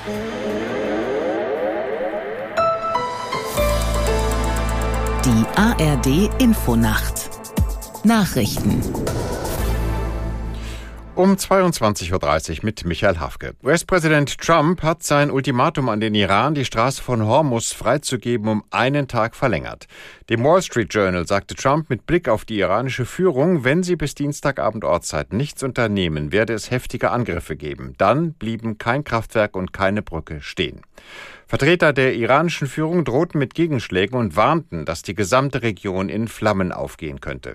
Die ARD-Infonacht. Nachrichten. Um 22.30 Uhr mit Michael Hafke. US-Präsident Trump hat sein Ultimatum an den Iran, die Straße von Hormuz freizugeben, um einen Tag verlängert. Dem Wall Street Journal sagte Trump mit Blick auf die iranische Führung, wenn sie bis Dienstagabend Ortszeit nichts unternehmen, werde es heftige Angriffe geben. Dann blieben kein Kraftwerk und keine Brücke stehen. Vertreter der iranischen Führung drohten mit Gegenschlägen und warnten, dass die gesamte Region in Flammen aufgehen könnte.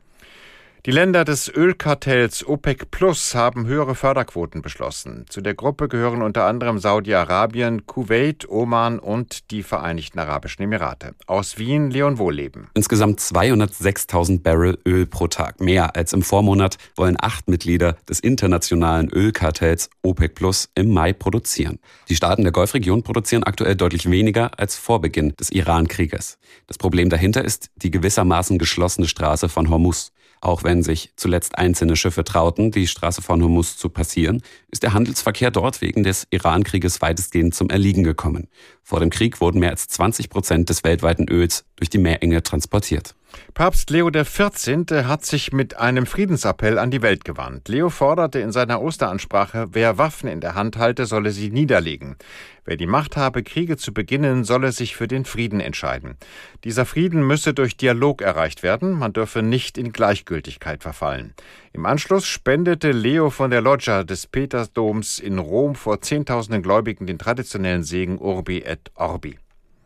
Die Länder des Ölkartells OPEC Plus haben höhere Förderquoten beschlossen. Zu der Gruppe gehören unter anderem Saudi-Arabien, Kuwait, Oman und die Vereinigten Arabischen Emirate. Aus Wien, Leon Wohlleben. Insgesamt 206.000 Barrel Öl pro Tag. Mehr als im Vormonat wollen 8 Mitglieder des internationalen Ölkartells OPEC Plus im Mai produzieren. Die Staaten der Golfregion produzieren aktuell deutlich weniger als vor Beginn des Iran-Krieges. Das Problem dahinter ist die gewissermaßen geschlossene Straße von Hormuz. Auch wenn sich zuletzt einzelne Schiffe trauten, die Straße von Hormuz zu passieren, ist der Handelsverkehr dort wegen des Iran-Krieges weitestgehend zum Erliegen gekommen. Vor dem Krieg wurden mehr als 20% des weltweiten Öls durch die Meerenge transportiert. Papst Leo XIV. Hat sich mit einem Friedensappell an die Welt gewandt. Leo forderte in seiner Osteransprache, wer Waffen in der Hand halte, solle sie niederlegen. Wer die Macht habe, Kriege zu beginnen, solle sich für den Frieden entscheiden. Dieser Frieden müsse durch Dialog erreicht werden, man dürfe nicht in Gleichgültigkeit verfallen. Im Anschluss spendete Leo von der Loggia des Petersdoms in Rom vor Zehntausenden Gläubigen den traditionellen Segen Urbi et Orbi.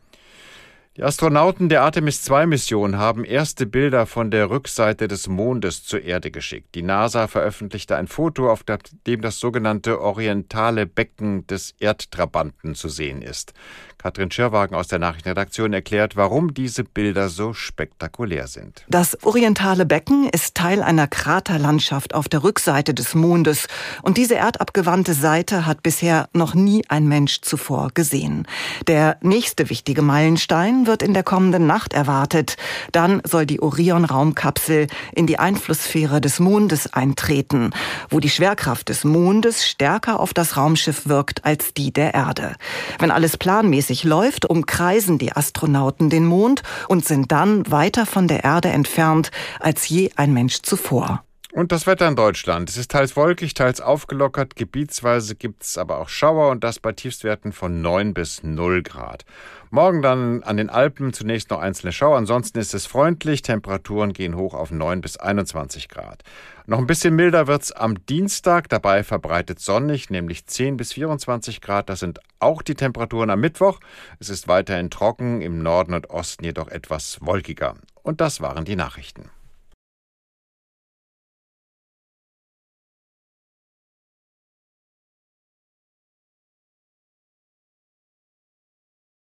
Die Astronauten der Artemis-II-Mission haben erste Bilder von der Rückseite des Mondes zur Erde geschickt. Die NASA veröffentlichte ein Foto, auf dem das sogenannte orientale Becken des Erdtrabanten zu sehen ist. Katrin Schirrwagen aus der Nachrichtenredaktion erklärt, warum diese Bilder so spektakulär sind. Das orientale Becken ist Teil einer Kraterlandschaft auf der Rückseite des Mondes. Und diese erdabgewandte Seite hat bisher noch nie ein Mensch zuvor gesehen. Der nächste wichtige Meilenstein wird in der kommenden Nacht erwartet. Dann soll die Orion-Raumkapsel in die Einflusssphäre des Mondes eintreten, wo die Schwerkraft des Mondes stärker auf das Raumschiff wirkt als die der Erde. Wenn alles planmäßig läuft, umkreisen die Astronauten den Mond und sind dann weiter von der Erde entfernt als je ein Mensch zuvor. Und das Wetter in Deutschland. Es ist teils wolkig, teils aufgelockert. Gebietsweise gibt es aber auch Schauer und das bei Tiefstwerten von 9 bis 0 Grad. Morgen dann an den Alpen zunächst noch einzelne Schauer. Ansonsten ist es freundlich. Temperaturen gehen hoch auf 9 bis 21 Grad. Noch ein bisschen milder wird's am Dienstag. Dabei verbreitet sonnig, nämlich 10 bis 24 Grad. Das sind auch die Temperaturen am Mittwoch. Es ist weiterhin trocken, im Norden und Osten jedoch etwas wolkiger. Und das waren die Nachrichten.